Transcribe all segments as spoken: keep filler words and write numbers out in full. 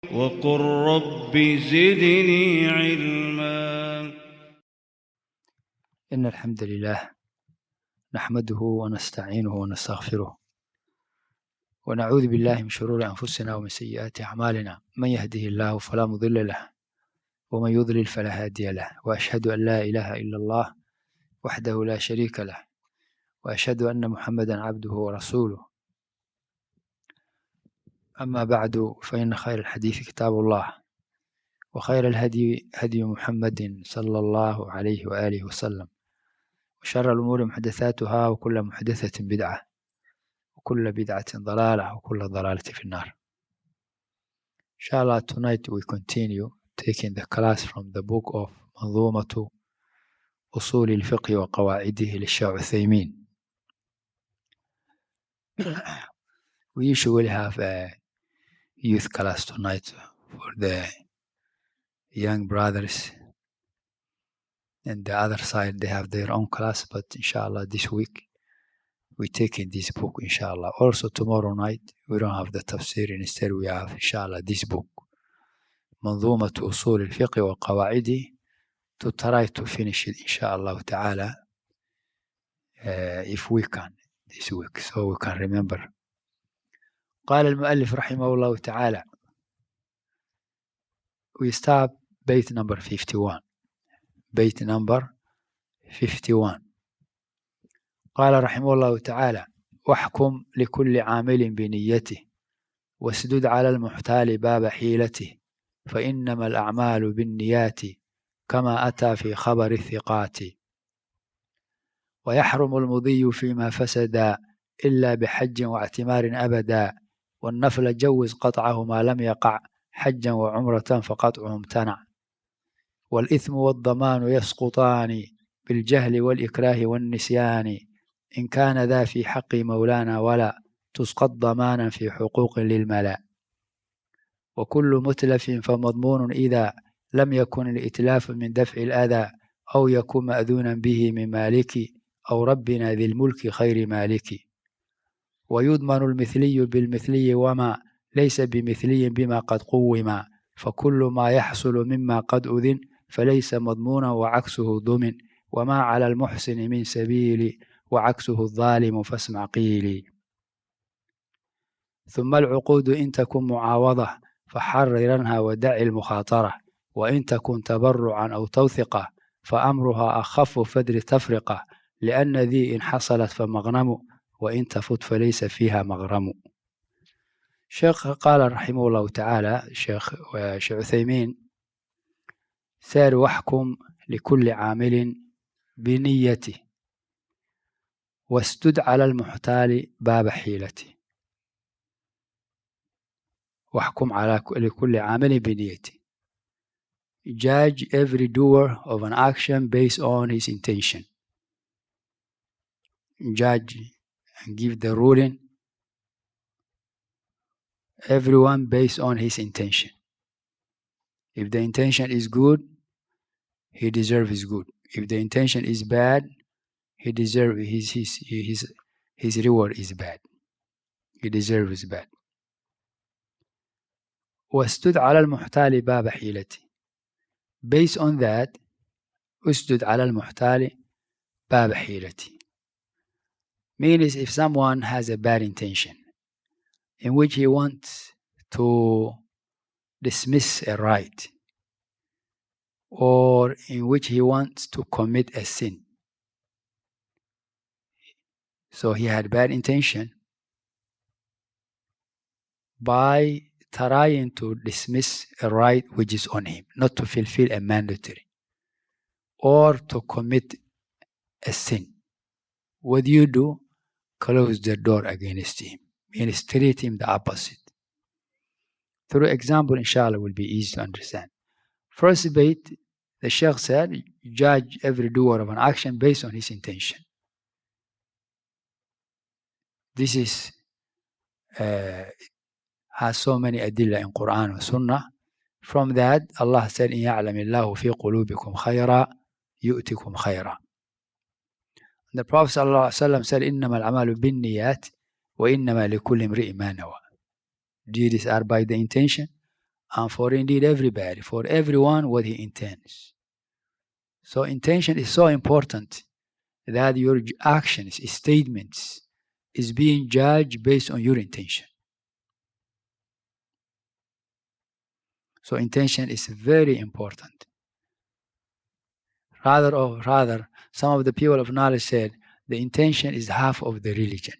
وقل رب زدني علما. إن الحمد لله نحمده ونستعينه ونستغفره ونعوذ بالله من شرور أنفسنا ومن سيئات أعمالنا، من يهده الله فلا مضل له ومن يضلل فلا هادي له، وأشهد أن لا إله إلا الله وحده لا شريك له، وأشهد أن محمدا عبده ورسوله. أما بعد، فإن خير الحديث كتاب الله، وخير الهدي هدي محمد صلى الله عليه وآله وسلم، وشر الأمور محدثاتها، وكل محدثة بدعة، وكل بدعة ضلالة، وكل ضلالة في النار. Inshallah, tonight we continue taking the class from the book of منظومة أصول الفقه وقواعده للشيخ عثيمين. We usually have a youth class tonight for the young brothers, and the other side they have their own class, but inshallah this week we take in this book inshallah. Also tomorrow night we don't have the tafsir, instead we have inshallah this book منظومة أصول الفقه وقواعده, to try to finish it inshallah ta'ala uh, if we can this week, so we can remember. قال المؤلف رحمه الله تعالى, we start bait number fifty-one. bait number fifty-one. قال رحمه الله تعالى: واحكم لكل عامل بنيته واسدد على المحتال باب حيلته، فإنما الأعمال بالنيات كما أتى في خبر الثقات. ويحرم المضي فيما فسد إلا بحج واعتمار أبدا، والنفل جوز قطعه ما لم يقع حجا وعمرة فقطعه امتنع. والإثم والضمان يسقطان بالجهل والإكراه والنسيان، إن كان ذا في حق مولانا ولا تسقط ضمانا في حقوق للملا. وكل متلف فمضمون إذا لم يكن الإتلاف من دفع الأذى، أو يكون مأذونا به من مالك أو ربنا ذي الملك خير مالك. ويضمن المثلي بالمثلي وما ليس بمثلي بما قد قوما، فكل ما يحصل مما قد أذن فليس مضمونا وعكسه ضمن، وما على المحسن من سبيل وعكسه الظالم فاسمع قيلي. ثم العقود إن تكن معاوضة فحررنها ودع المخاطرة، وإن تكن تبرعا أو توثقة فأمرها أخف فدر تفرقة، لأن ذي إن حصلت فمغنم وإن تفت فليس فيها مغرم. شيخ قال رحمه الله تعالى شيخ شيخ عثيمين سار: واحكم لكل عامل بنيته واسدد على المحتال باب حيلته. واحكم على لكل عامل بنيته. Judge every doer of an action based on his intention. Judge and give the ruling everyone based on his intention. If the intention is good, he deserves good. If the intention is bad, he deserves his his his his reward is bad. He deserves bad. واسدد على المحتال باب حيلته. Based on that, اسدد على المحتال باب حيلته. Means if someone has a bad intention in which he wants to dismiss a right, or in which he wants to commit a sin, so he had bad intention, by trying to dismiss a right which is on him, not to fulfill a mandatory, or to commit a sin. What do you do? Close the door against him and treat him the opposite. Through example, inshallah, will be easy to understand. First bait, the Sheikh said, judge every doer of an action based on his intention. This is uh, has so many adilla in Quran and Sunnah. From that, Allah said, إِن يَعْلَمِ اللَّهُ فِي قُلُوبِكُمْ خَيْرًا يُؤْتِكُمْ خَيْرًا. The Prophet ﷺ said, إِنَّمَا الْأَعْمَالُ بِالنِّيَّاتِ وَإِنَّمَا لِكُلِّ امْرِئٍ مَا نَوَى. Deeds are by the intention, and for indeed everybody, for everyone what he intends. So intention is so important that your actions, statements, is being judged based on your intention. So intention is very important. Rather, or rather, some of the people of knowledge said the intention is half of the religion.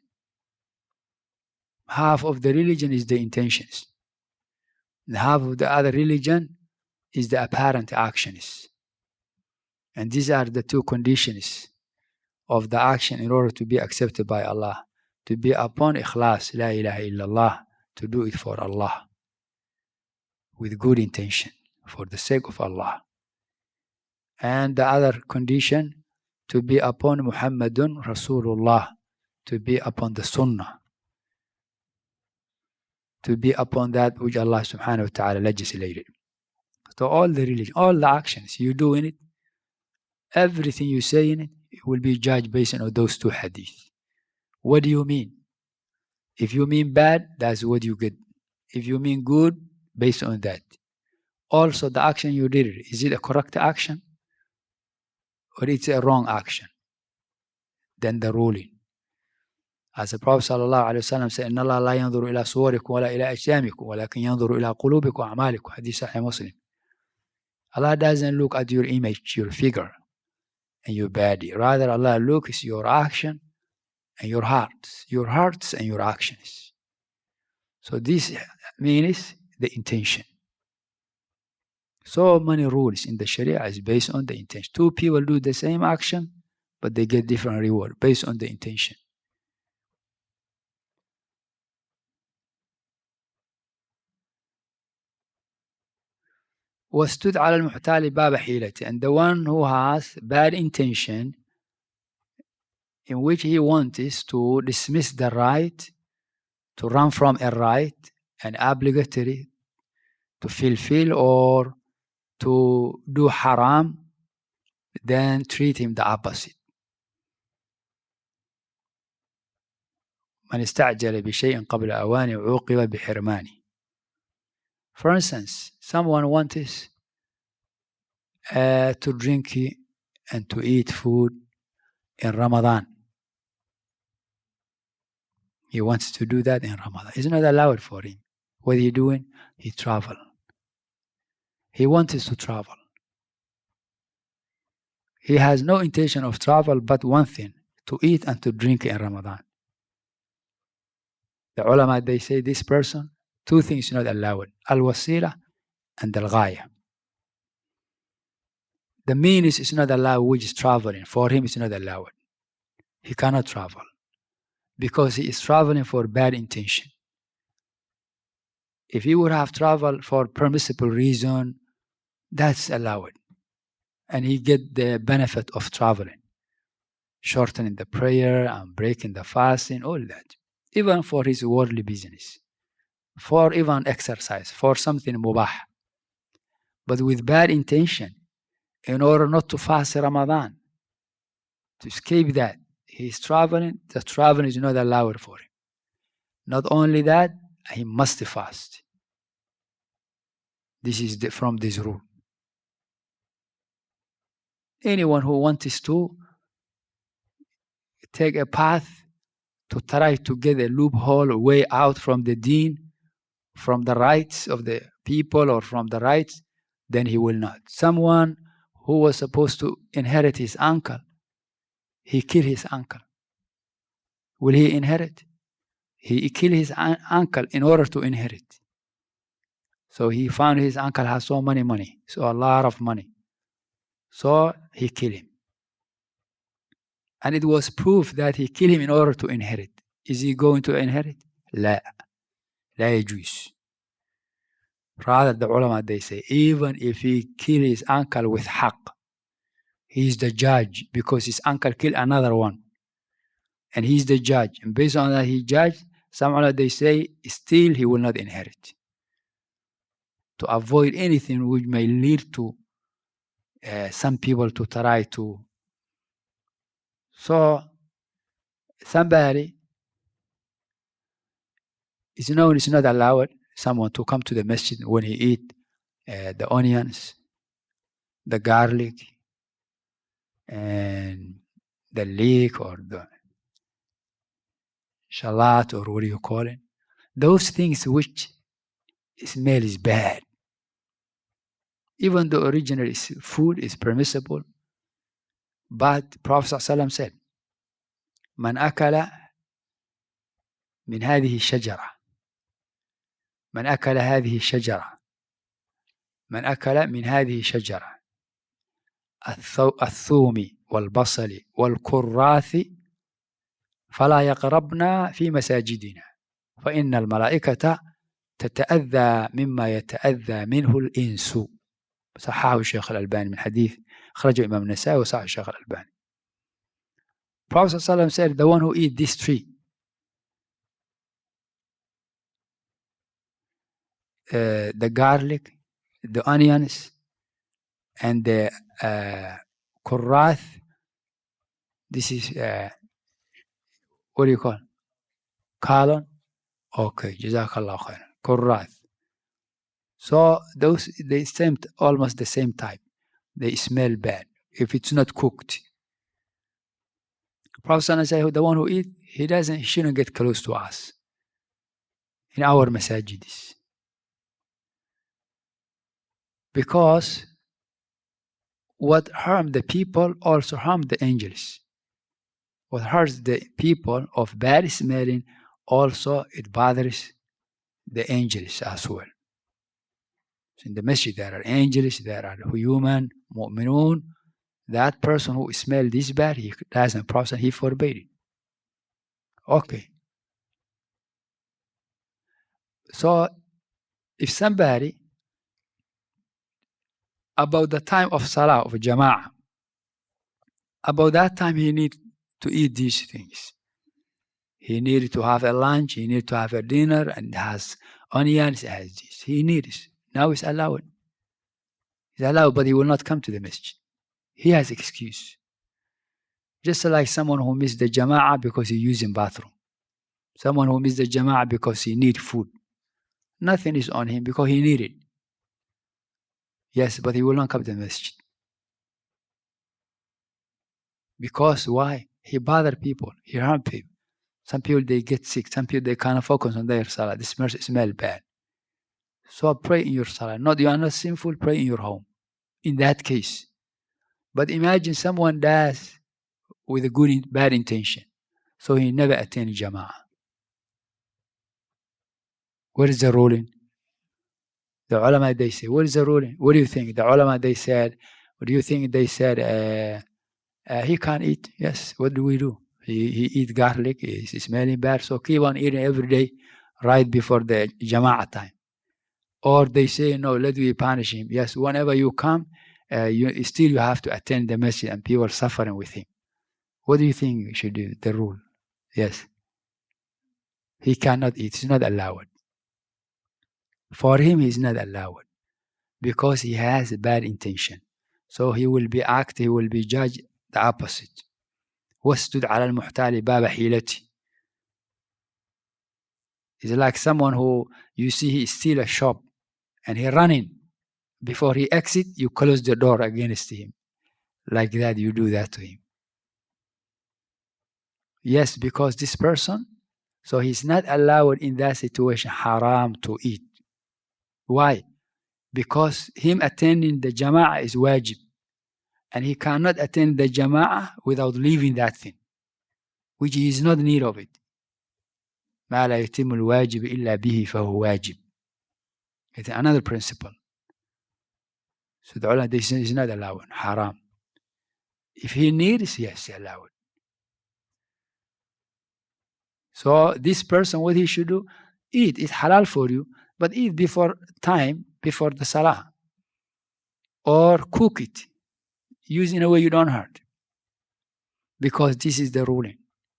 Half of the religion is the intentions. And half of the other religion is the apparent actions. And these are the two conditions of the action in order to be accepted by Allah. To be upon ikhlas, la ilaha illallah, to do it for Allah. With good intention, for the sake of Allah. And the other condition, to be upon Muhammadun Rasulullah, to be upon the Sunnah, to be upon that which Allah subhanahu wa ta'ala legislated. So all the religion, all the actions you do in it, everything you say in it, it will be judged based on those two hadith. What do you mean? If you mean bad, that's what you get. If you mean good, based on that. Also, the action you did, is it a correct action? Or it's a wrong action? Then the ruling. As the Prophet sallallahu alaihi wasallam said, "Inna Allah la yanzuru ila suwarikum wa la ila ajsamikum, walakin yanzuru ila qulubikum wa a'malikum." Hadith Sahih Muslim. Allah doesn't look at your image, your figure, and your body. Rather, Allah looks at your action and your hearts, your hearts and your actions. So this means the intention. So many rules in the Sharia is based on the intention. Two people do the same action, but they get different reward based on the intention. وَاسْتُدْ عَلَى الْمُحْتَالِ بَابَ حِيلَةٍ. And the one who has bad intention, in which he wants to dismiss the right, to run from a right, an obligatory, to fulfill or to do haram, then treat him the opposite. من استعجل بشيء قبل أوانه عوقب بحرمانه. For instance, someone wants uh, to drink and to eat food in Ramadan. He wants to do that in Ramadan. It's not allowed for him. What is he doing? He travel. He wants to travel. He has no intention of travel but one thing, to eat and to drink in Ramadan. The ulama, they say this person, two things not allowed, al-wasila and al-ghaya. The means is not allowed, which is traveling. For him, it's not allowed. He cannot travel because he is traveling for bad intention. If he would have traveled for permissible reason, that's allowed. And he get the benefit of traveling. Shortening the prayer and breaking the fasting, all that. Even for his worldly business. For even exercise, for something mubah. But with bad intention, in order not to fast Ramadan, to escape that, he is traveling, the traveling is not allowed for him. Not only that, he must fast. This is the, from this rule. Anyone who wants to take a path to try to get a loophole, a way out from the deen, from the rights of the people or from the rights, then he will not. Someone who was supposed to inherit his uncle, he killed his uncle. Will he inherit? He killed his un- uncle in order to inherit. So he found his uncle has so many money, so a lot of money. So he killed him. And it was proof that he killed him in order to inherit. Is he going to inherit? لا. لا يجوز. Rather, the ulama, they say, even if he killed his uncle with haqq, he is the judge because his uncle killed another one. And he is the judge. And based on that he judged, some ulama, they say, still he will not inherit. To avoid anything which may lead to uh, some people to try to. So, somebody is known is not allowed. someone to come to the masjid when he eat uh, the onions, the garlic, and the leek or the shalat or what do you call it? Those things which smell is bad. Even though original is food is permissible, but Prophet ﷺ said, من أكل من هذه الشجرة من أكل هذه الشجرة من أكل من هذه الشجرة الثوم والبصل والكراث فلا يقربنا في مساجدنا فإن الملائكة تتأذى مما يتأذى منه الإنس. صححه الشيخ الألباني من حديث أخرجه الإمام النسائي وصححه الشيخ الألباني. Prophet ﷺ said, the one who eat this tree, uh, the garlic, the onions, and the uh, kurrath, this is, uh, what do you call it? Colon? Okay, Jazakallah khair. Kurrath. So those, they same, almost the same type. They smell bad if it's not cooked. Prophet said, the one who eat, he doesn't, he shouldn't get close to us in our masajidis. Because what harm the people also harm the angels. What hurts the people of bad smelling also it bothers the angels as well. So in the masjid there are angels, there are human, mu'minun. That person who smells this bad, he doesn't process, he forbade it. Okay. So if somebody about the time of Salah, of Jama'ah, about that time he need to eat these things. He needed to have a lunch, he needed to have a dinner, and has onions, has this. He needs. Now it's allowed. It's allowed, but he will not come to the masjid. He has excuse. Just like someone who missed the Jama'ah because he using bathroom. Someone who missed the Jama'ah because he need food. Nothing is on him because he need it. Yes, but he will not come to the masjid. Because why? He bother people. He harm people. Some people, they get sick. Some people, they cannot focus on their salah. This smell, smell bad. So pray in your salah. Not, you are not sinful, pray in your home. In that case. But imagine someone dies with a good, bad intention. So he never attend Jama'ah. What is the ruling? The ulama, they say, what is the ruling? What do you think? The ulama, they said, what do you think? They said, uh, uh, he can't eat. Yes, what do we do? He, he eat garlic, he's smelling bad, so keep on eating every day right before the Jama'ah time. Or they say, no, let me punish him. Yes, whenever you come, uh, you still you have to attend the masjid and people are suffering with him. What do you think we should do, the rule? Yes. He cannot eat, it's not allowed. For him, he's not allowed because he has a bad intention. So he will be act, he will be judged the opposite. وَاسْتُدْ عَلَى الْمُحْتَالِ بَابَ حِيلَتِ. It's like someone who, you see he steal a shop and he running. Before he exit, you close the door against him. Like that, you do that to him. Yes, because this person, so he's not allowed in that situation, haram to eat. Why? Because him attending the Jama'ah is wajib. And he cannot attend the Jama'ah without leaving that thing, which he is not in need of it. ما لا يتم الواجب إلا به فهو واجب. It's another principle. So the ulama, they say it's not allowed, haram. If he needs, yes, allowed. So this person, what he should do, eat. It's halal for you, but eat before time, before the salah. Or cook it. Use in a way you don't hurt. Because this is the ruling.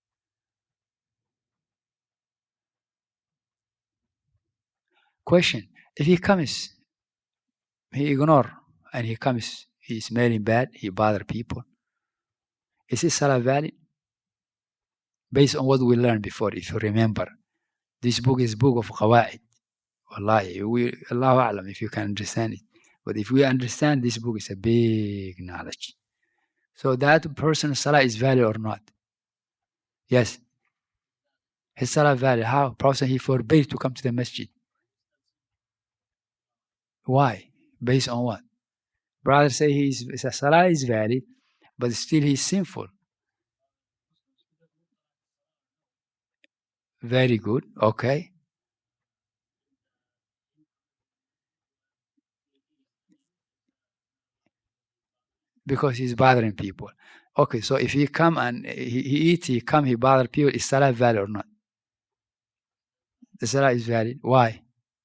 Question. If he comes, he ignore, and he comes, he's smelling bad, he bother people. Is his salah valid? Based on what we learned before, if you remember. This book is book of Qawaid. Wallahi, we, Allahu A'lam if you can understand it. But if we understand this book, it's a big knowledge. So that person's salah is valid or not? Yes. His salah valid. How? Prophet, he forbade to come to the masjid. Why? Based on what? Brother say his, his salah is valid, but still he's sinful. Very good. Okay. Because he's bothering people. Okay, so if he come and he, he eat, he come, he bother people, is salah valid or not? The salah is valid. Why?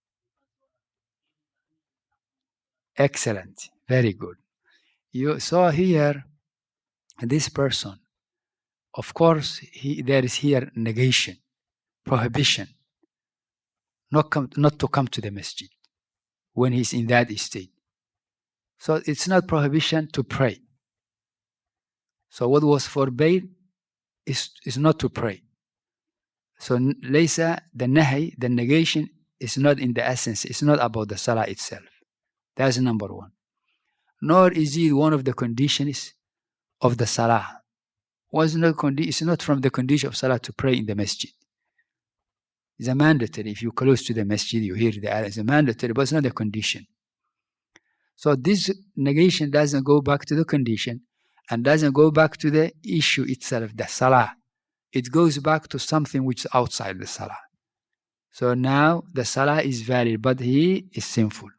Excellent. Very good. You saw here this person. Of course, he, there is here negation, prohibition, not, come, not to come to the masjid when he's in that state. So it's not prohibition to pray. So what was forbade is, is not to pray. So laysa, the nahi, the negation is not in the essence. It's not about the salah itself. That's number one. Nor is it one of the conditions of the salah. Was not condi- it's not from the condition of salah to pray in the masjid. It's a mandatory. If you close to the masjid, you hear the ayah. It's a mandatory, but it's not a condition. So this negation doesn't go back to the condition and doesn't go back to the issue itself, the salah. It goes back to something which is outside the salah. So now the salah is valid, but he is sinful.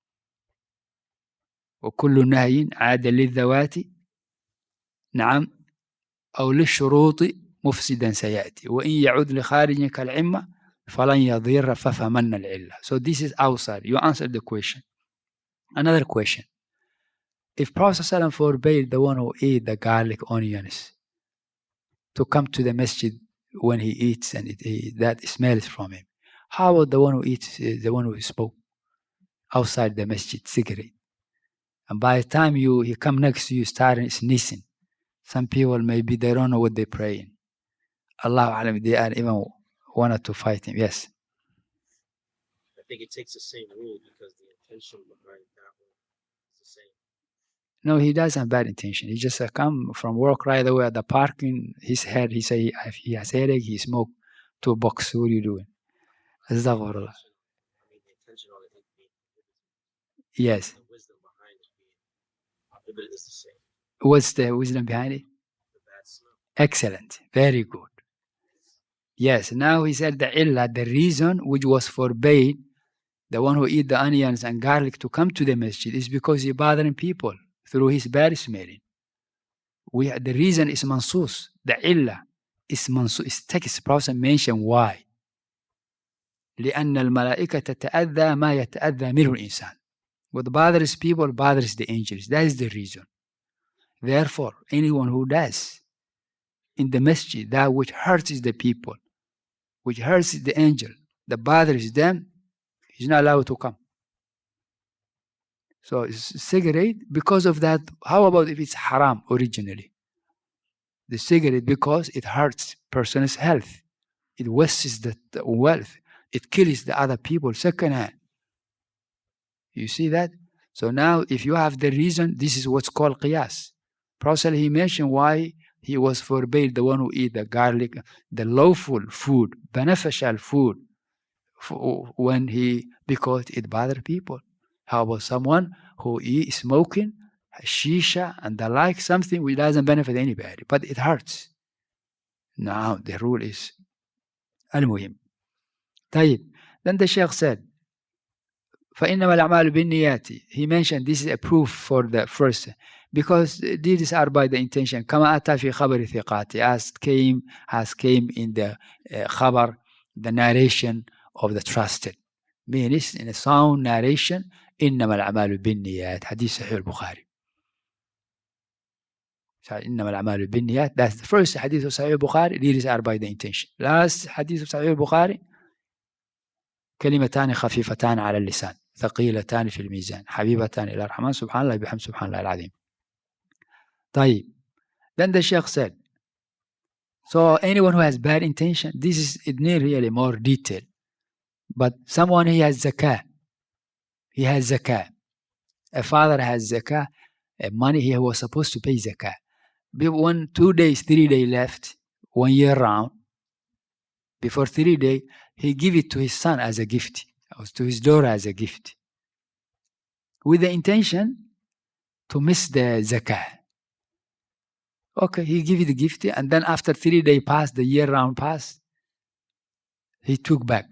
وكل نهي عاد للذوات نعم أو للشروط مفسدا سيأتي وإن يعود لخارج كالعمة فلن يضير ففهمن العلة. So this is outside. You answered the question. Another question. If Prophet ﷺ forbade the one who ate the garlic onions to come to the masjid when he eats and it, he, that smells from him, how about the one who eats, uh, the one who spoke outside the masjid, cigarette? And by the time you he come next to you, starting sneezing, some people maybe they don't know what they're praying. Allahu Alam, they are even wanted to fight him. Yes. I think it takes the same rule because the intention behind that one is the same. No, he doesn't have bad intention. He just uh, come from work right away at the parking. His head, he say if he has headache, he smoke two bucks. What are you doing? Astaghfirullah. I mean, the intention of it being Yes. the wisdom behind it being prohibited is the same. What's the wisdom behind it? The bad smell. Excellent. Very good. Yes. Now he said the illah, the reason which was forbade the one who eat the onions and garlic to come to the masjid is because he bothering people through his bad smelling. We the reason is mansus. The illah is mansus. It's text. Prophet mentioned why. لأن الملائكة تتأذى ما يتأذى منه الإنسان. What bothers people bothers the angels. That is the reason. Therefore, anyone who does in the masjid that which hurts the people, which hurts the angel, that bothers them, he's not allowed to come. So cigarette, because of that, how about if it's haram originally? The cigarette, because it hurts person's health. It wastes the wealth. It kills the other people secondhand. You see that? So now if you have the reason, this is what's called qiyas. Prophet, he mentioned why he was forbade the one who eat the garlic, the lawful food, beneficial food, when he, because it bothers people. How about someone who eat smoking, shisha, and the like, something which doesn't benefit anybody, but it hurts. Now the rule is al-muhim. طيب. Then the Sheikh said, فإنما الأعمال بالنيات. He mentioned this is a proof for the first, because these are by the intention. كما أتى في خبر ثقات, as came, as came in the uh, khabar, the narration of the trusted. Means in a sound narration, إنما الأعمال بالنيات. حديث صحيح البخاري. إنما الأعمال بالنيات. That's the first hadith of Sahih al-Bukhari. These are by the intention. Last hadith of Sahih al-Bukhari. كلمتان خفيفتان على اللسان ثقيلتان في الميزان حبيبتان إلى الرحمن سبحان الله بحمد سبحان الله العظيم. طيب. Then the Sheikh said, so anyone who has bad intention, this is it need really more detail. But someone, he has zakah. He has zakah. A father has zakah. Uh, money, he was supposed to pay zakah. But when two days, three days left, one year round, before three days, he give it to his son as a gift, or to his daughter as a gift, with the intention to miss the zakah. Okay, he give you the gift, and then after three days passed, the year round passed, he took back.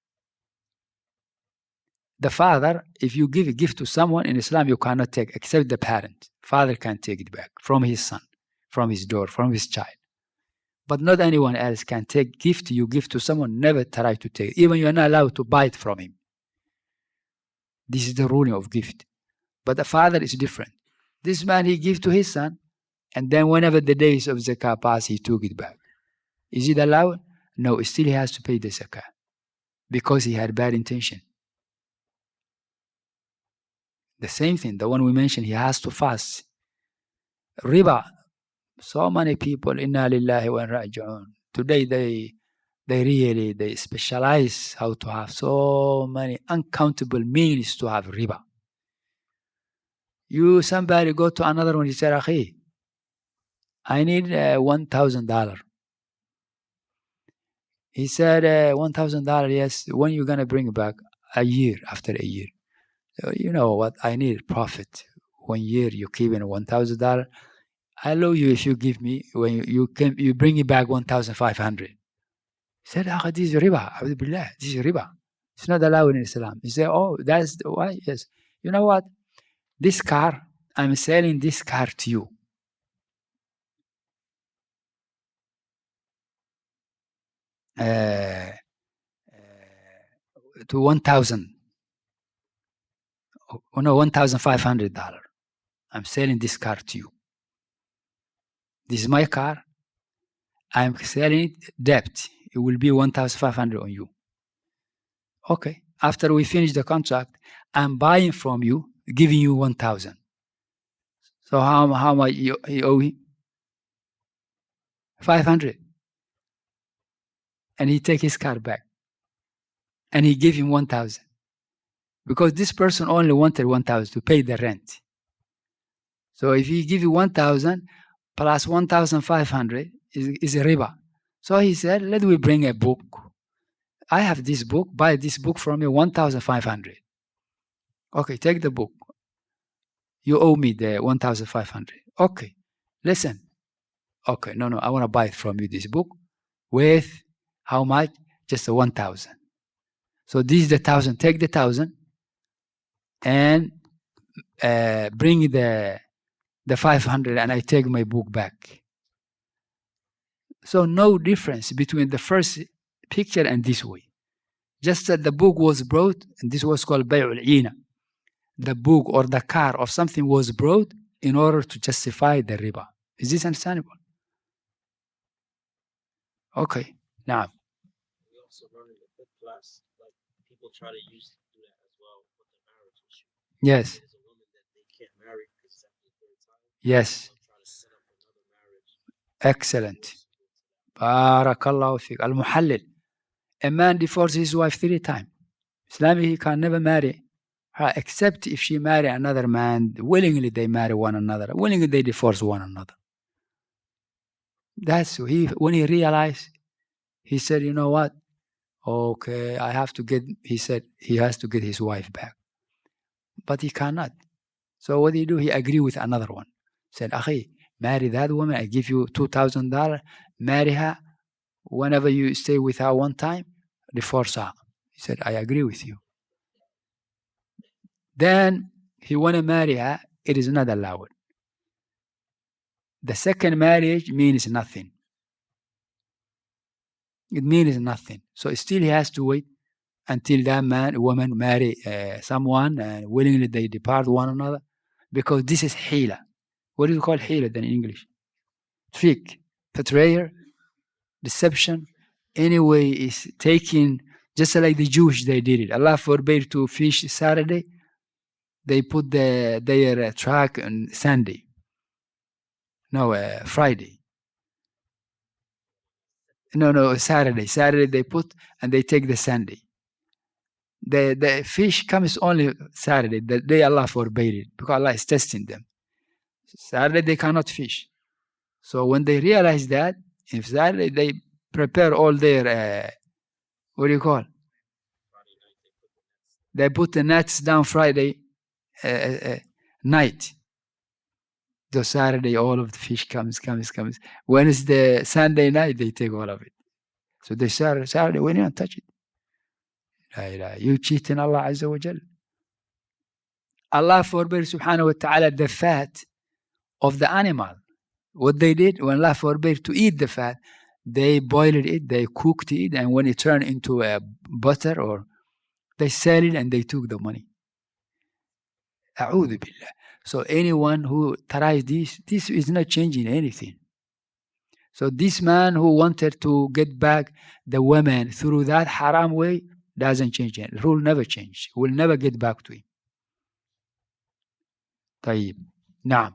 The father, if you give a gift to someone in Islam, you cannot take, except the parent. Father can take it back from his son, from his daughter, from his child. But not anyone else can take gift you give to someone, never try to take it. Even you are not allowed to buy it from him. This is the ruling of gift. But the father is different. This man, he gave to his son, and then whenever the days of zakah pass, he took it back. Is it allowed? No, still he has to pay the zakah because he had bad intention. The same thing, the one we mentioned, he has to fast. Riba. So many people, inna lillahi wa inna raji'un. Today they they really they specialize how to have so many uncountable means to have riba. You somebody go to another one, he said, Akhi, I need uh, one thousand dollars. He said, uh, one thousand dollars, yes. When you gonna bring it back? A year, after a year. So you know what? I need profit. One year you keep in one thousand dollars. I allow you if you give me, when you, you can, you bring it back one thousand five hundred. He said, ah, this is riba. Billah, this is riba. It's not allowed in Islam. He said, oh, that's the, why? Yes. You know what? This car, I'm selling this car to you. Uh, uh, to one thousand. Oh, no, one thousand five hundred dollars. I'm selling this car to you. This is my car. I'm selling it debt. It will be one thousand five hundred on you. Okay. After we finish the contract, I'm buying from you, giving you one thousand. So how, how much you, you owe him? five hundred. And he take his car back. And he gave him one thousand. Because this person only wanted one thousand to pay the rent. So if he give you one thousand, plus one thousand five hundred is, is a riba. So he said, let me bring a book. I have this book. Buy this book from me, one thousand five hundred. Okay, take the book. You owe me the one thousand five hundred. Okay, listen. Okay, no, no, I want to buy it from you, this book. With how much? Just a one thousand. So this is the one thousand. Take the one thousand and uh, bring the the five hundred, and I take my book back. So no difference between the first picture and this way. Just that the book was brought, and this was called Bay'ul Ina. The book or the car of something was brought in order to justify the riba. Is this understandable? Okay, now. We also learn in the fifth class, like people try to use do that as well with the marriage issue. Yes. There's a woman that they can't marry because it's after the third time. Yes. They'll try to set up another marriage. Excellent. Barakallahu fiqh. Al-Muhallil. A man divorces his wife three times. Islamic, he can never marry her except if she marry another man. Willingly they marry one another. Willingly they divorce one another. That's he. When he realized, he said, you know what? Okay, I have to get, he said he has to get his wife back. But he cannot. So what did he do? He agreed with another one. Said, Akhi, marry that woman. I give you two thousand dollars. Marry her. Whenever you stay with her one time, divorce her. He said, I agree with you. Then he want to marry her. It is not allowed. The second marriage means nothing. It means nothing. So still he has to wait until that man, woman marry uh, someone and willingly they depart one another. Because this is hila. What do you call hila then in English? Trick, betrayal, deception. Anyway, is taking, just like the Jewish, they did it. Allah forbade to fish Saturday. They put the, their uh, track on Sunday. No, uh, Friday. No, no, Saturday. Saturday they put, and they take the Sunday. the, the fish comes only Saturday, the day Allah forbade it, because Allah is testing them. Saturday they cannot fish. So when they realize that, if Saturday they prepare all their, uh, what do you call? They put the nets down Friday uh, uh, night. So Saturday, all of the fish comes, comes, comes. When it's the Sunday night, they take all of it. So they Saturday, Saturday, we don't touch it. La ilaha. You cheating Allah Azza wa Jal. Allah forbade subhanahu wa ta'ala the fat of the animal. What they did, when Allah forbade to eat the fat, they boiled it, they cooked it, and when it turned into a butter, or they sell it and they took the money. A'udhu billah. So anyone who tries this, this is not changing anything. So this man who wanted to get back the women through that haram way doesn't change it. It will never change. Will never get back to him. طيب. نعم.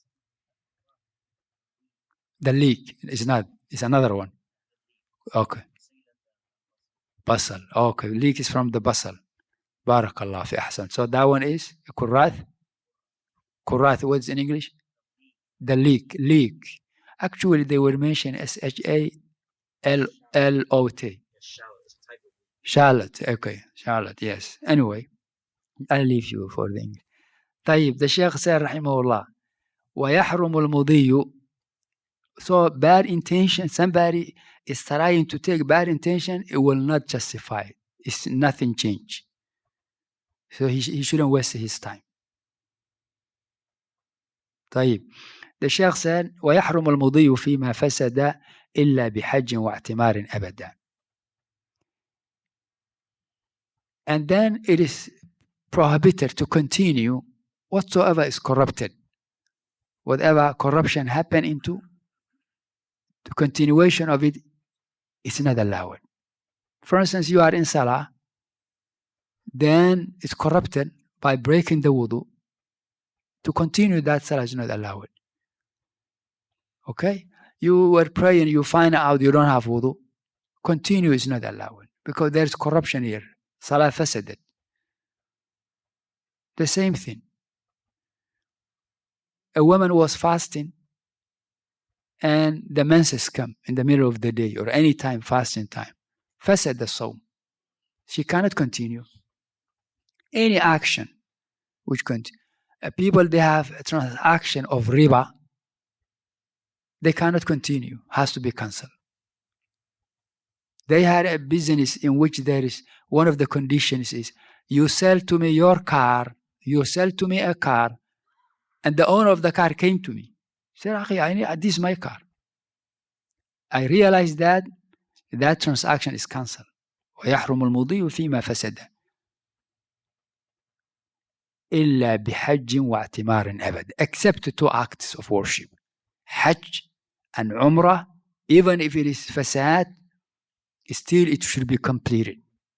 The leek is not, it's another one. Okay. Basal. Okay. Leek is from the basal. Barakallah fi ahsan. So that one is kurrath. Kurrath, what's in English? The leek. Leek. Actually, they were mentioned S H A L L O T. Shallot. Okay. Shallot, yes. Anyway, I'll leave you for the English. طيب. The Shaykh said, rahimahullah, وَيَحْرُمُ الْمُضِيُّ. So bad intention, somebody is trying to take bad intention, it will not justify it. It's nothing change. So he, he shouldn't waste his time. طيب. The Shaykh said, وَيَحْرُمُ الْمُضِيُّ فِيمَا فَسَدَ إِلَّا بِحَجٍّ وَاعْتِمَارٍ أَبَدًا. And then it is prohibited to continue whatsoever is corrupted. Whatever corruption happen into, the continuation of it is not allowed. For instance, you are in Salah, then it's corrupted by breaking the wudu. To continue that Salah is not allowed. Okay? You were praying, you find out you don't have wudu. Continue is not allowed because there's corruption here. Salah fasadat. The same thing. A woman was fasting and the menses come in the middle of the day or any time, fasting time. Fasad the sawm. She cannot continue. Any action which continue. Uh, people, they have a transaction of riba. They cannot continue. Has to be cancelled. They had a business in which there is, one of the conditions is, you sell to me your car, you sell to me a car, and the owner of the car came to me. He said, Akhi, I need, this is my car. I realized that that transaction is cancelled. وَيَحْرُمُ الْمُضِيُّ فِيمَا فَسَدَ إِلَّا بِحَجٍّ وَاعْتِمَارٍ أَبَدٍ. Except two acts of worship. Hajj and Umrah, even if it is fasad, still it should be completed.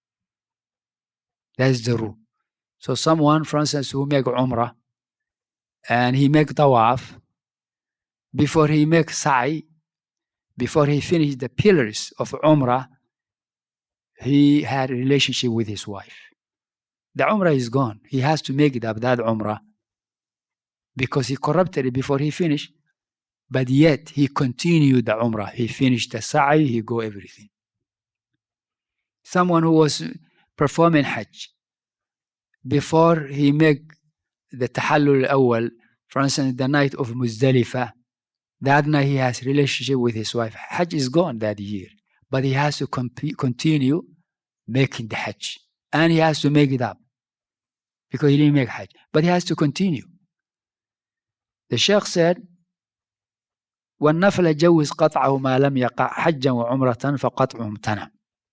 That's the rule. So someone, for instance, who make Umrah, and he make tawaf, before he make sa'i, before he finish the pillars of Umrah, he had a relationship with his wife. The Umrah is gone. He has to make it up, that Umrah, because he corrupted it before he finished. But yet, he continued the Umrah. He finished the sa'i, he go everything. Someone who was performing Hajj, before he make the tahallul awal, for instance, the night of Muzdalifah, that night he has relationship with his wife. Hajj is gone that year, but he has to comp- continue making the Hajj. And he has to make it up, because he didn't make Hajj. But he has to continue. The Shaykh said, وَالنَّفْلَ جَوِّزْ قَطْعَهُ مَا لَمْ يَقَعْ حَجًّا وَعُمْرَةً فَقَطْعُ امْتَنَعَ.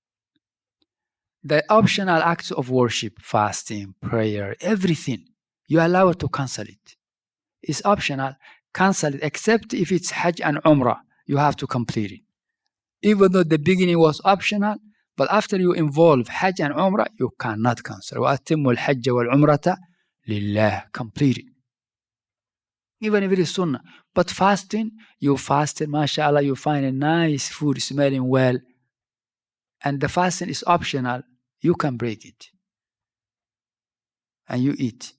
The optional acts of worship, fasting, prayer, everything, you are allowed to cancel it. It's optional. Cancel it, except if it's Hajj and Umrah. You have to complete it. Even though the beginning was optional, but after you involve Hajj and Umrah, you cannot cancel. وَأَتِمُّ الْحَجَّ وَالْعُمْرَةَ لِلَّهِ. Complete it. Even if it is sunnah. But fasting, you fasted, mashallah, you find a nice food smelling well, and the fasting is optional, you can break it. and you eat.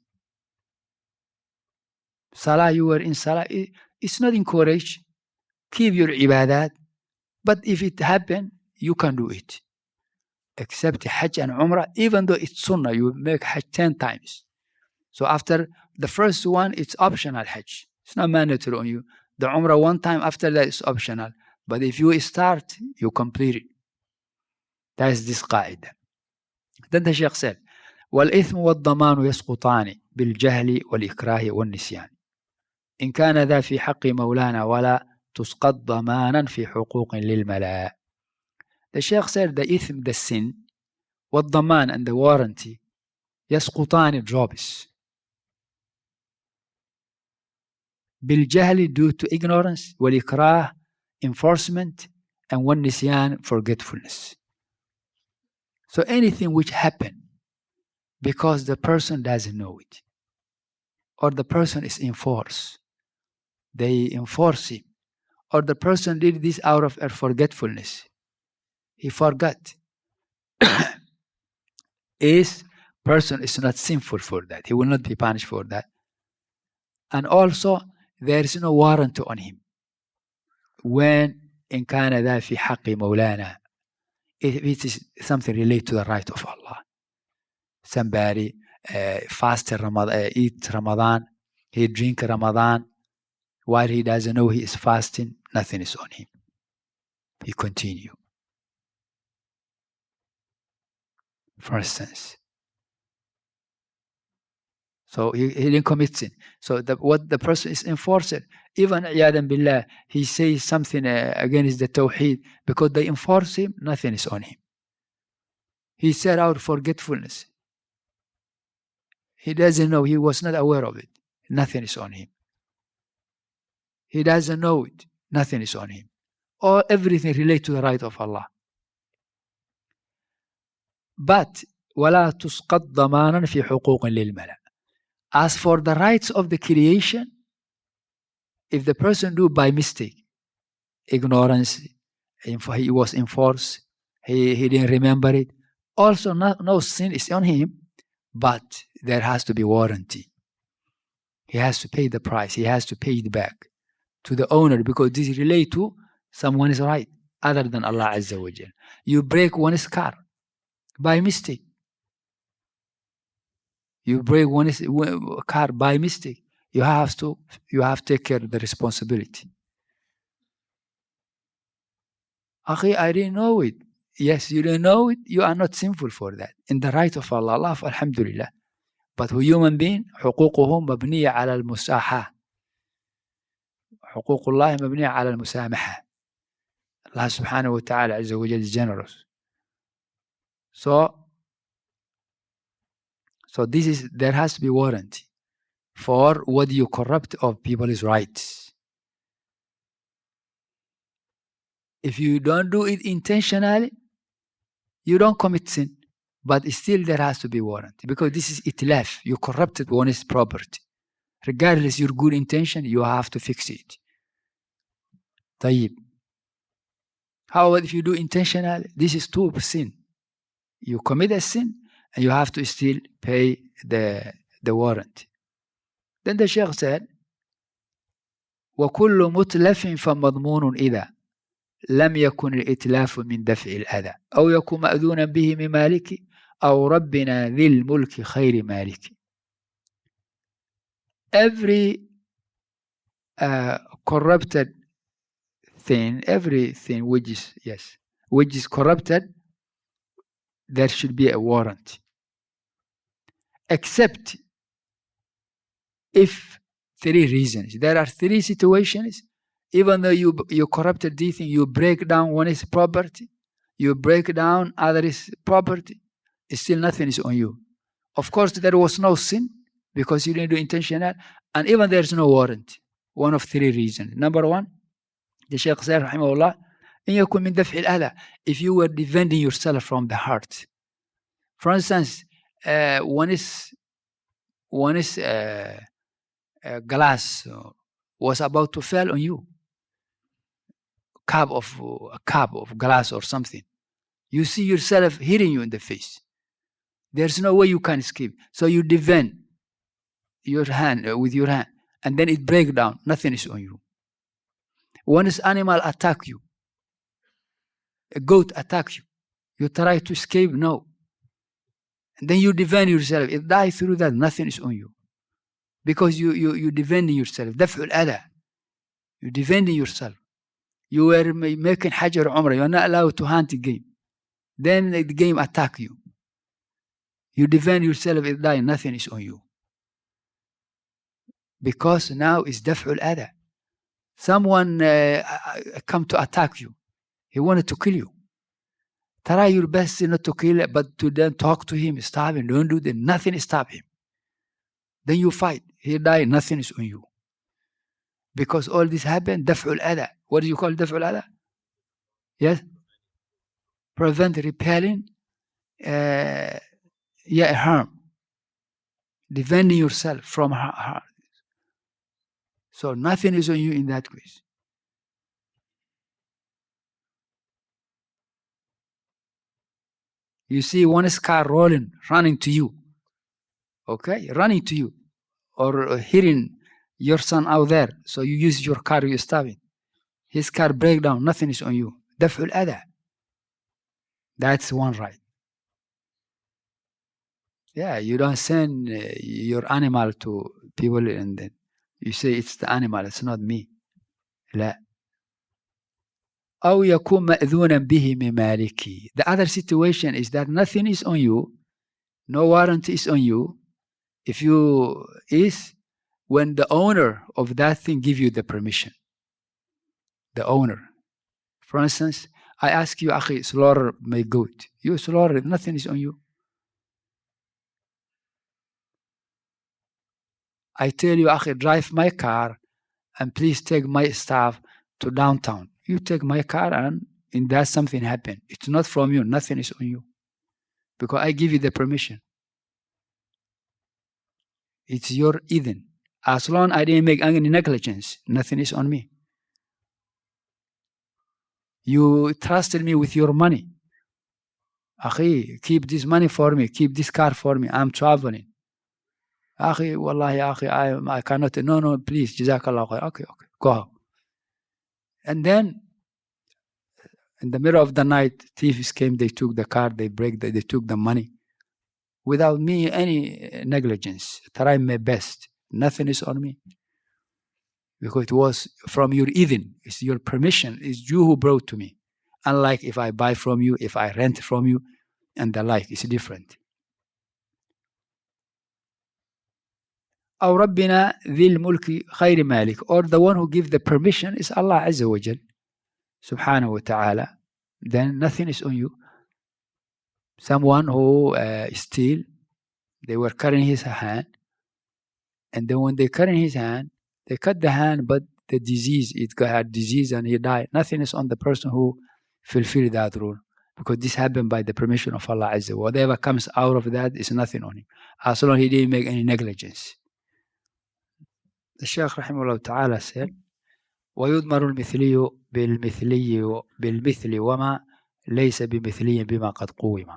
Salah, you were in Salah, it's not encouraged. Keep your ibadat, but if it happen, you can do it. Except Hajj and Umrah, even though it's Sunnah, you make Hajj ten times. So after the first one, it's optional Hajj. It's not mandatory on you. The Umrah one time, after that, is optional. But if you start, you complete it. That is this qaida. Then the Shaykh said, وَالْإِثْمُ وَالضَّمَانُ يَسْقُطَانِ بِالْجَهْلِ وَالْإِكْرَاهِ وَالنِّسْيَانِ إن كان ذا في حق مولانا ولا تسقط ضمانا في حقوق للملا. The Shaykh said the ithm, the sin, والضمان and the warranty, يسقطان drops. بالجهل due to ignorance, والإكراه enforcement, and والنسيان forgetfulness. So anything which happened because the person doesn't know it, or the person is enforced, they enforce him, or the person did this out of forgetfulness, he forgot. Is person is not sinful for that. He will not be punished for that. And also, there is no warranty on him. When in كان ذا في حق مولانا, if it is something related to the right of Allah. Somebody uh, fasted Ramadan, uh, eat Ramadan, he drink Ramadan, while he doesn't know he is fasting, nothing is on him. He continue. For instance. So he, he didn't commit sin. So the, what the person is enforced, even Iyadan Billah, he says something uh, against the Tawheed, because they enforce him, nothing is on him. He said out forgetfulness. He doesn't know, he was not aware of it. Nothing is on him. He doesn't know it. Nothing is on him. Or everything related to the right of Allah. But وَلَا تُسْقَطْ ضَمَانًا فِي حُقُوقٍ لِلْمَلَأ. As for the rights of the creation, if the person do by mistake, ignorance, he was enforced, he, he didn't remember it, also not, no sin is on him, but there has to be warranty. He has to pay the price. He has to pay it back to the owner, because this relates to someone's right other than Allah Azza wa Jal. You break one's car by mistake. You break one's car by mistake. You have to you have to take care of the responsibility. Akhi, I didn't know it. Yes, you didn't know it. You are not sinful for that. In the right of Allah, Allah, alhamdulillah. But human being, حقوقهم مبنية على المساحة. حقوق الله مبنية على المسامحة. Allah subhanahu wa ta'ala azza wa jalla is generous. So, so this is, there has to be warranty for what you corrupt of people's rights. If you don't do it intentionally, you don't commit sin, but still there has to be warranty, because this is itlaf. You corrupted one's property. Regardless your good intention, you have to fix it. طيب. How about if you do intentionally? This is two sin. You commit a sin and you have to still pay the, the warranty. Then the Shaykh said, وَكُلُّ مُتْلَفٍ فَمَضْمُونٌ إِذَا لم يكن الإتلاف من دفع الأذى أو يكون مأذونا به من مالك أو ربنا ذي الملك خير مالك. Every uh, corrupted thing, everything which is, yes, which is corrupted, there should be a warranty. Except if three reasons. There are three situations. Even though you you corrupted this thing, you break down one's property, you break down others' property, still nothing is on you. Of course, there was no sin because you didn't do intentional, and even there's no warranty. One of three reasons. Number one, the Shaykh said, rahimahullah, إن يكون من دفع الأذى. If you were defending yourself from the heart. For instance, uh, one is one is uh, uh, glass was about to fall on you. Cup of a cup of glass or something. You see yourself hitting you in the face. There's no way you can escape. So you defend your hand uh, with your hand, and then it breaks down. Nothing is on you. Once animal attack you, a goat attack you, you try to escape, no. And then you defend yourself. It dies through that. Nothing is on you. Because you, you, you defending yourself. دفع الأذى. You defending yourself. You were making Hajj or Umrah. You are not allowed to hunt the game. Then the game attack you. You defend yourself. It dies. Nothing is on you. Because now it's دفع الأذى. Someone uh, come to attack you. He wanted to kill you. Try your best not to kill it, but to then talk to him, stop him, don't do that. Nothing stop him. Then you fight. He died, nothing is on you. Because all this happened, دفع الأذى. What do you call دفع الأذى? Yes? Prevent, repelling, uh, yeah, harm. Defending yourself from harm. So nothing is on you in that case. You see one car rolling, running to you. Okay? Running to you. Or hitting your son out there. So you use your car, you stop it. His car break down, nothing is on you. دفع الأذى. That's one right. Yeah, you don't send uh, your animal to people and then you say it's the animal, it's not me. لا. أو يكون مأذونا به من مالكي. The other situation is that nothing is on you, no warranty is on you. If you is when the owner of that thing give you the permission. The owner. For instance, I ask you, أخي, slaughter my goat. You slaughter it, nothing is on you. I tell you, أخي, drive my car and please take my staff to downtown. You take my car and in that something happened. It's not from you. Nothing is on you. Because I give you the permission. It's your idhn. As long as I didn't make any negligence, nothing is on me. You trusted me with your money. Akhi, keep this money for me. Keep this car for me. I'm traveling. Akhi, wallahi, akhi, I, I cannot. No, no, please. Jazakallah khair. Okay, okay. Go. And then, in the middle of the night, thieves came, they took the car, they break, the, they took the money. Without me, any negligence. Try my best. Nothing is on me. Because it was from your idhn. It's your permission. It's you who brought to me. Unlike if I buy from you, if I rent from you, and the like. It's different. أو ربنا ذي الملك خير مالك. Or the one who gives the permission is Allah Azza wa Jal. Subhanahu wa ta'ala. Then nothing is on you. Someone who uh, steal, they were cutting his hand. And then when they cut in his hand, they cut the hand, but the disease, it had disease and he died. Nothing is on the person who fulfilled that rule. Because this happened by the permission of Allah Azza wa Jal. Whatever comes out of that is nothing on him. As long as he didn't make any negligence. The Shaykh Rahimahullah Ta'ala said, ويضمر المثلي بالمثلي بالمثل وما ليس بمثلي بما قد قوم.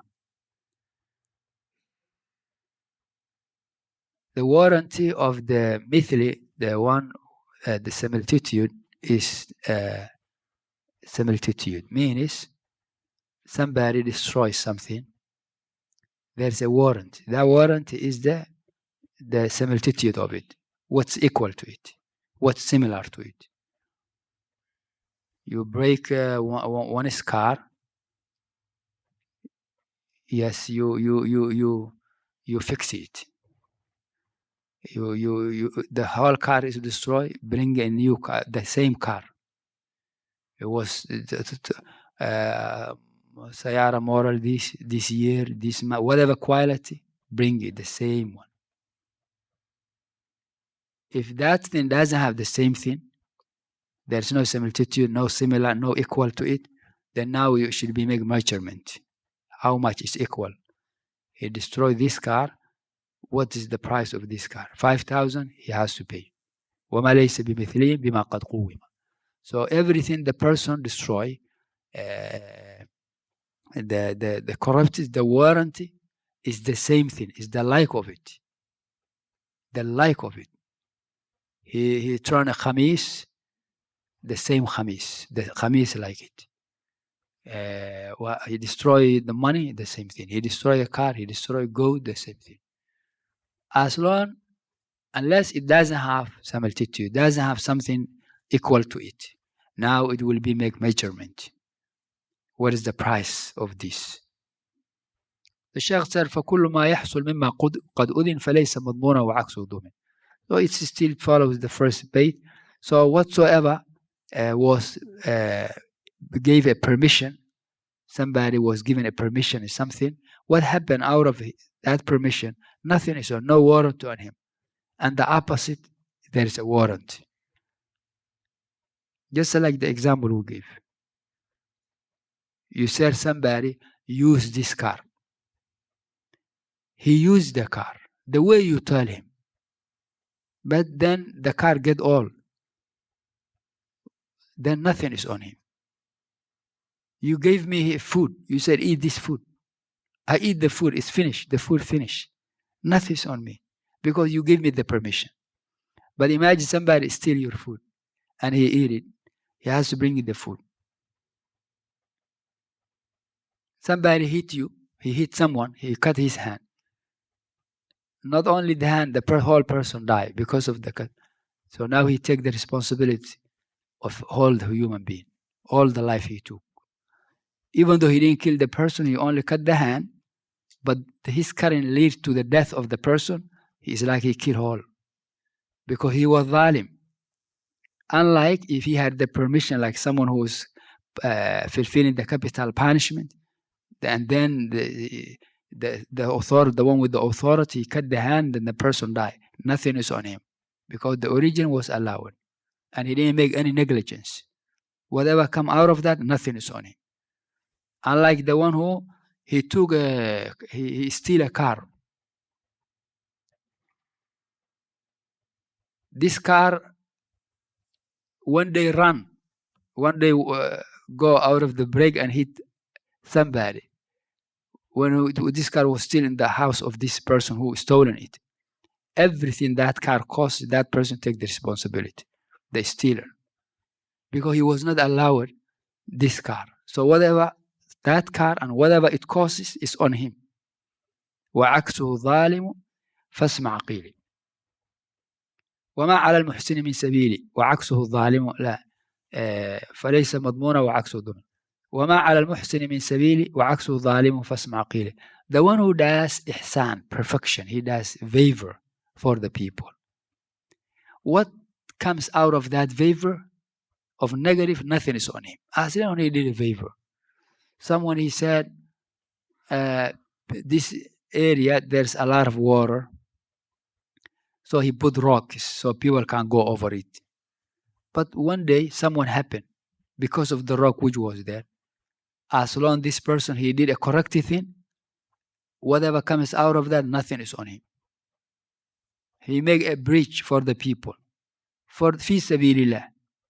The warranty of the mithli, the one, uh, the similitude is uh, similitude. Means somebody destroys something. There's a warranty. That warranty is the the similitude of it. What's equal to it? What's similar to it? You break uh, one, one car. Yes, you you you you you fix it. You you you. The whole car is destroyed. Bring a new car, the same car. It was uh, Sayara model this this year, this whatever quality. Bring it the same one. If that thing doesn't have the same thing, there's no similitude, no similar, no equal to it, then now you should be making measurement. How much is equal? He destroyed this car. What is the price of this car? Five thousand. He has to pay. وَمَا لَيْسَ بِمِثْلِهِ بِمَا قَدْ قُوِّمَ. So everything the person destroy, uh, the the the corrupted, the warranty is the same thing, is the like of it. The like of it. He he turned a khamis, the same khamis, the khamis like it. Uh, well, he destroyed the money, the same thing. He destroyed a car, he destroyed gold, the same thing. As long, unless it doesn't have similitude, doesn't have something equal to it. Now it will be make measurement. What is the price of this? The Shaykh said, فَكُلُّ مَا يَحْصُلْ مِمَّا قَدْ أُذِنْ فَلَيْسَ مَضْمُونًا وَعَكْسُهُ ضُمِنْ. So it still follows the first bait. So whatsoever uh, was uh, gave a permission, somebody was given a permission in something, what happened out of that permission? Nothing is on, no warrant on him. And the opposite, there is a warrant. Just like the example we gave. You said somebody use this car. He used the car the way you tell him. But then the car get old. Then nothing is on him. You gave me food. You said, eat this food. I eat the food. It's finished. The food finished. Nothing's on me because you gave me the permission. But imagine somebody steal your food and he eat it. He has to bring you the food. Somebody hit you. He hit someone. He cut his hand. Not only the hand, the per whole person died because of the cut. So now he take the responsibility of all the human being, all the life he took. Even though he didn't kill the person, he only cut the hand, but his cutting leads to the death of the person. It's like he killed all because he was zalim. Unlike if he had the permission, like someone who's uh, fulfilling the capital punishment, and then the the the authority, the one with the authority, cut the hand, and the person died. Nothing is on him because the origin was allowed, and he didn't make any negligence. Whatever come out of that, nothing is on him. Unlike the one who he took a he, he steal a car. This car one day run, one day uh, go out of the brake and hit somebody. When this car was still in the house of this person who stolen it, everything that car cost, that person take the responsibility, the stealer, because he was not allowed this car. So whatever that car and whatever it costs is on him. وعكسه ظالم فاسمع قيلي وما على المحسن من سبيلي وعكسه الظالم لا فليس مضمونا وعكسه ضمن وما على المحسن من سبيلي وعكسه ظالم فاسمع قيلي. The one who does ihsan, perfection, he does favor for the people. What comes out of that favor of negative? Nothing is on him. As long as he did a favor. Someone, he said, uh, this area, there's a lot of water. So he put rocks so people can go over it. But one day, someone happened because of the rock which was there. As long as this person, he did a correct thing, whatever comes out of that, nothing is on him. He made a bridge for the people, for fi sabilillah,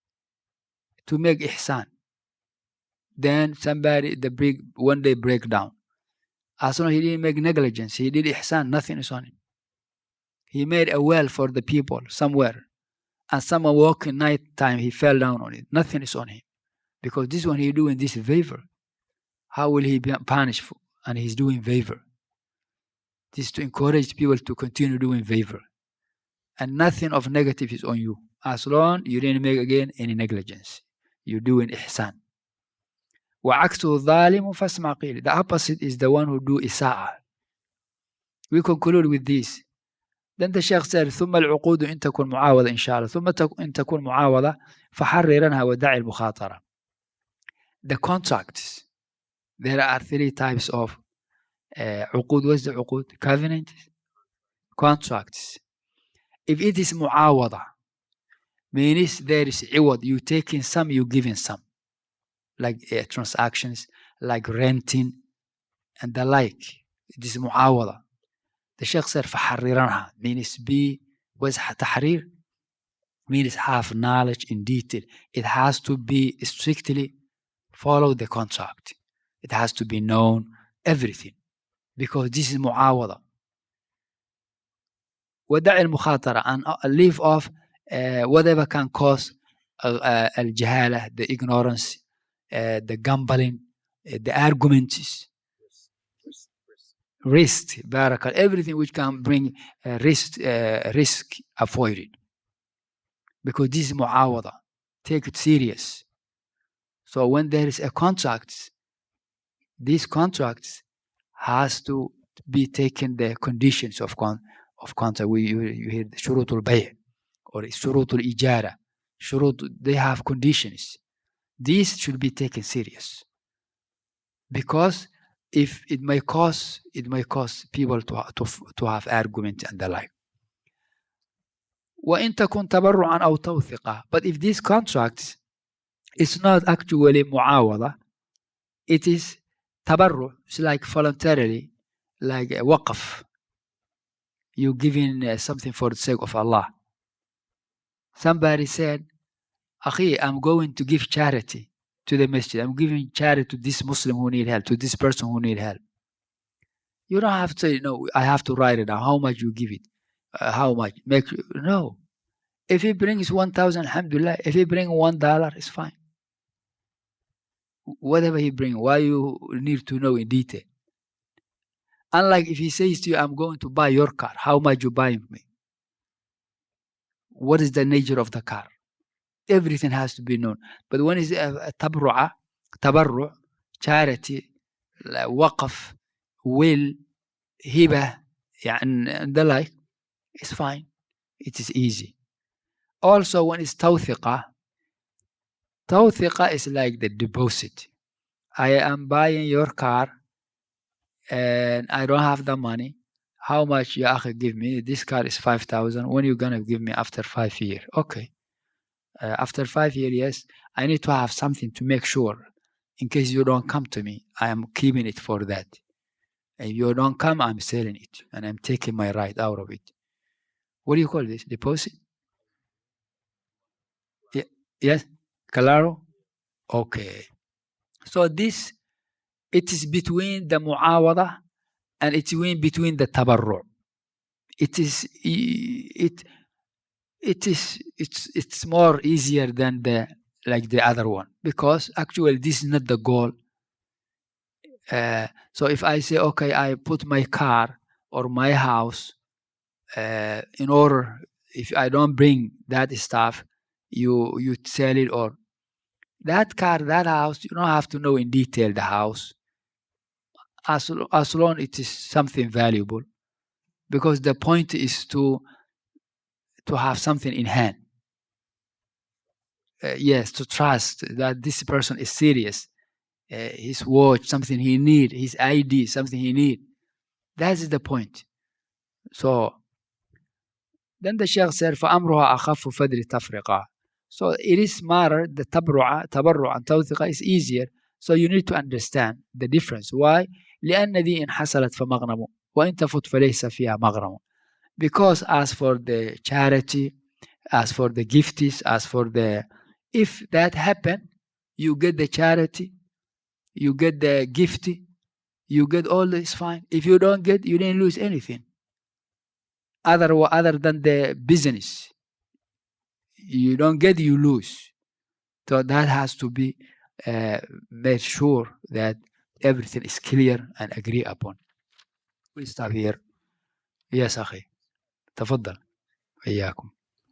to make ihsan. Then somebody, the brig, one day break down. As long as he didn't make negligence, he did ihsan, nothing is on him. He made a well for the people somewhere. And someone walking night time, he fell down on it. Nothing is on him. Because this one, he doing this favor. How will he be punished for? And he's doing favor. This is to encourage people to continue doing favor. And nothing of negative is on you. As long you didn't make again any negligence. You're doing ihsan. وَعَكْسُهُ الظَّالِمُ فَاسْمَعْ قِيلِ. The opposite is the one who do isa'ah. We conclude with this. Then the Shaykh said, ثُمَّ الْعُقُودُ إِن تَكُنْ مُعَاوَضَةً إِن شاء الله. ثُمَّ إِن تَكُنْ مُعَاوَضَةً فَحَرِّرَنْهَا وَدَعِ الْمُخَاطَرَةَ. The contracts. There are three types of uh, عقود. What's the عقود? Covenant? Contracts. If it is mu'awada, means there is iwad, you taking some, you giving some. Like uh, transactions, like renting, and the like. It is mu'awada. The Shaykh said, فَحَرِّرَنْهَا, means be, what's tahrir? Means have knowledge in detail. It has to be strictly follow the contract. It has to be known, everything. because this is mu'awada. ودع المخاطرة and uh, leave off uh, whatever can cause uh, uh, الجهالة, the ignorance, uh, the gambling, uh, the arguments, Risk, risk, risk. risk, barakah, everything which can bring uh, risk, uh, risk avoided. Because this is mu'awada. Take it serious. So when there is a contract, these contracts has to be taken the conditions of con of contract. We you, you hear the shurutul bay' or shurutul ijara. Shurut, they have conditions. These should be taken serious, because if it may cause it may cause people to to to have argument and the like. وإن تكن تبرعا أو توثقة. But if these contracts is not actually mu'awada, it is tabarru'. It's like voluntarily, like a waqf. You giving uh, something for the sake of Allah. Somebody said, Akhi, I'm going to give charity to the masjid. I'm giving charity to this Muslim who need help, to this person who need help. You don't have to say, no, I have to write it down. How much you give it? Uh, how much? Make No. If he brings one thousand, alhamdulillah. If he brings one dollar, it's fine. Whatever he brings, why you need to know in detail? Unlike if he says to you, I'm going to buy your car, how much you buying me? What is the nature of the car? Everything has to be known. But when it's a tabarru'a, tabarru', charity, waqf, will, hiba, and the like, it's fine. It is easy. Also, when it's tawthiqa, tawthiqa is like the deposit. I am buying your car and I don't have the money. How much ya akhi give me? This car is five thousand. When you gonna give me after five years? Okay. Uh, after five years, yes, I need to have something to make sure. In case you don't come to me, I am keeping it for that. And if you don't come, I'm selling it. And I'm taking my right out of it. What do you call this? Deposit? Yeah. Yes? Claro? Okay. So this, it is between the mu'awada and it's between the tabarru'. It is, it, it is, it's, it's more easier than the, like the other one, because actually this is not the goal. Uh, so if I say, okay, I put my car or my house, uh, in order, if I don't bring that stuff, you, you sell it, or that car, that house, you don't have to know in detail the house. As, as long as it is something valuable, because the point is to to have something in hand. Uh, yes, to trust that this person is serious. Uh, his watch, something he need, his I D, something he need. That is the point. So then the Shaykh said, فَأَمْرُهَا أَخَفُّ فَدْرِ تَفْرِقَةً. So it is matter, the tabarru'a, tabarru' and tawthiqa is easier. So you need to understand the difference. Why? لأن دي إن حصلت فمغنم وإن تفت فليس فيها مغرم. Because as for the charity, as for the gifts, as for the, if that happen, you get the charity, you get the gift, you get all this, fine. If you don't get, you didn't lose anything. Other, other than the business. You don't get, you lose. So that has to be uh, made sure that everything is clear and agreed upon. We stop here. Yes, أخي. تفضل. إياكم.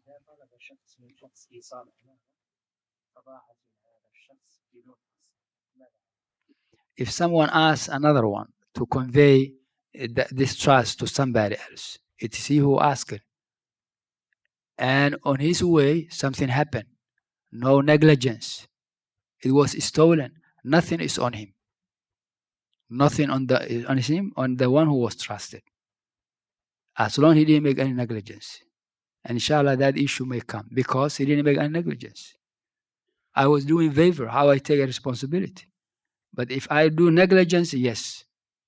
If someone asks another one to convey th this trust to somebody else, it is he who asked it. And on his way, something happened. No negligence. It was stolen. Nothing is on him. Nothing on the on him, on the one who was trusted. As long as he didn't make any negligence. And inshallah, that issue may come because he didn't make any negligence. I was doing favor, how I take a responsibility. But if I do negligence, yes.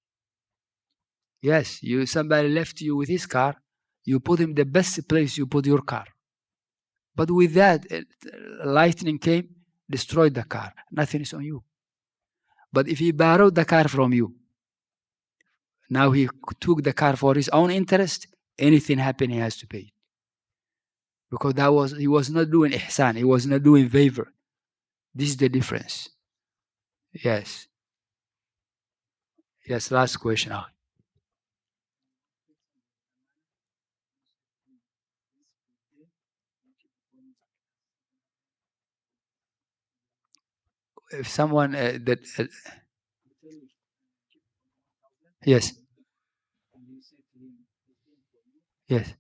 Yes, you somebody left you with his car, you put him the best place you put your car. But with that, lightning came, destroyed the car. Nothing is on you. But if he borrowed the car from you, Now he took the car for his own interest. Anything happen, he has to pay it. Because that was he was not doing ihsan, he was not doing favor. This is the difference. Yes. Yes, last question. If someone uh, that uh, yes, yes,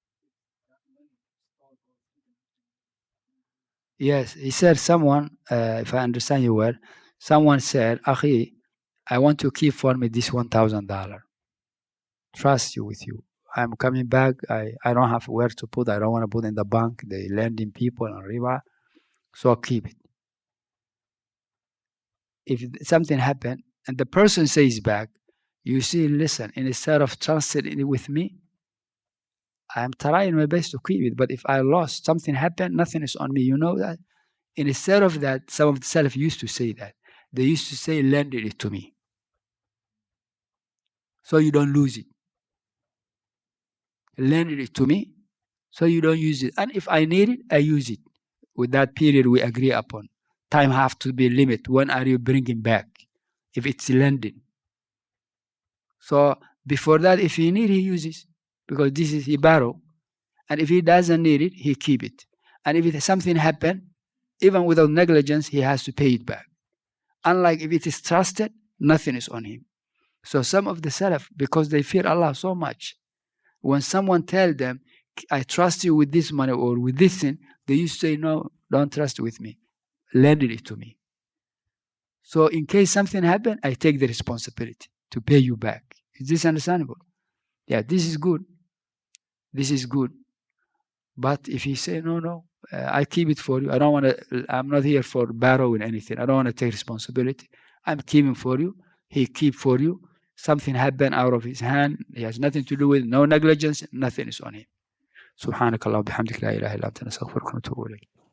yes, he said someone, uh, if I understand you well, someone said, Akhi, I want to keep for me this one thousand dollar. Trust you with you. I'm coming back. I, I don't have where to put. I don't want to put in the bank. They lending people on riba, so I'll keep it. If something happened and the person says back, you see, listen, instead of trusting it with me, I'm trying my best to keep it. But if I lost, something happened, nothing is on me. You know that? And instead of that, some of the Salaf used to say that. They used to say, lend it to me, so you don't lose it. Lend it to me, so you don't use it. And if I need it, I use it. With that period we agree upon. Time have to be limit. When are you bringing back? If it's lending. So before that, if he need, he uses. Because this is he borrow. And if he doesn't need it, he keep it. And if it, something happen, even without negligence, he has to pay it back. Unlike if it is trusted, nothing is on him. So some of the Salaf, because they fear Allah so much, when someone tell them, I trust you with this money or with this thing, they used to say, no, don't trust with me. Lend it to me. So in case something happen, I take the responsibility to pay you back. Is this understandable? Yeah, this is good. This is good. But if he say, no, no, uh, I keep it for you. I don't want to, I'm not here for borrowing anything. I don't want to take responsibility. I'm keeping for you. He keep for you. Something happened out of his hand. He has nothing to do with, no negligence, nothing is on him. سبحانك اللهم وبحمدك لا إله إلا أنت نستغفرك ونتوب إليك.